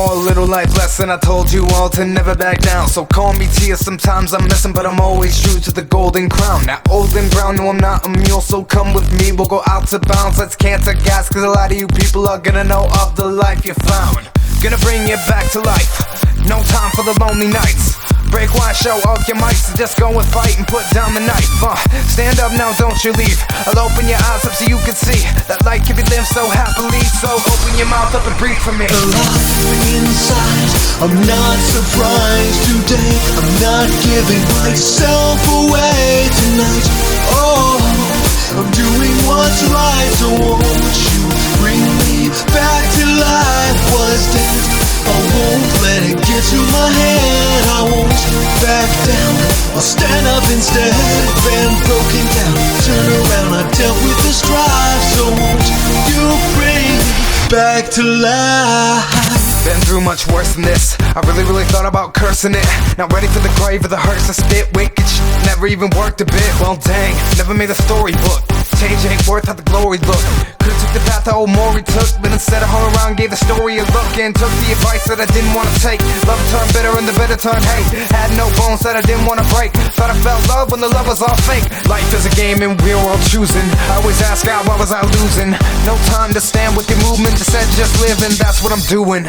more, a little life lesson. I told you all to never back down. So call me Tia, sometimes I'm missing, but I'm always true to the golden crown. Now old and brown, no I'm not a mule, so come with me, we'll go out to bounds. Let's canter gas, cause a lot of you people are gonna know of the life you found. Gonna bring you back to life, no time for the lonely nights. Break one, show off your mics, so just go and fight and put down the knife. Stand up now, don't you leave. I'll open your eyes up so you can see that life can be lived so happily. So open your mouth up and breathe for me. Alive inside, I'm not surprised today. I'm not giving myself away tonight. Oh, I'm doing what's right, so won't you bring me back to life? Was dead, I won't let it get to my head. I won't back down, I'll stand up instead. Been broken down, turn around, I dealt with the strife. So won't you bring me back to life? Been through much worse than this. I really thought about cursing it. Not ready for the grave or the hearse. I spit wicked shit, never even worked a bit. Well dang, never made a storybook. Change ain't worth how the glory look. Could've took the path that old Maury took, but instead I hung around, gave the story a look, and took the advice that I didn't wanna take. Love turned bitter and the bitter turned hate. Had no bones that I didn't wanna break. Thought I felt love when the love was all fake. Life is a game and we're all choosing. I always ask God, why was I losing? No time to stand with your movement, instead just living, that's what I'm doing.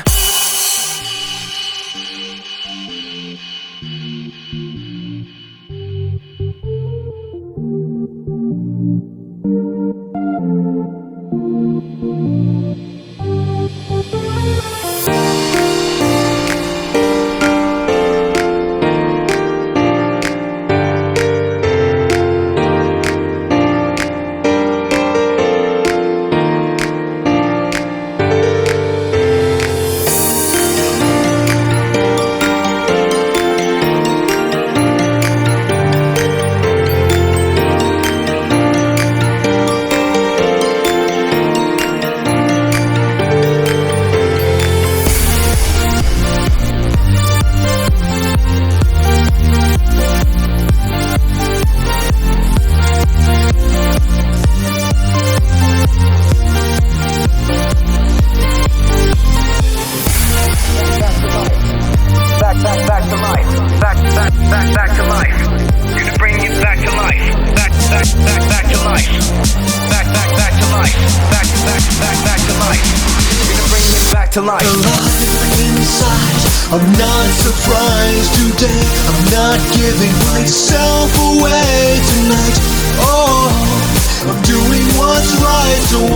Back to life. Gonna bring you back to life. Back to life. Back to life. Back to life. Gonna bring you back to life. Alive inside, I'm not surprised today. I'm not giving myself away tonight. Oh, I'm doing what's right, so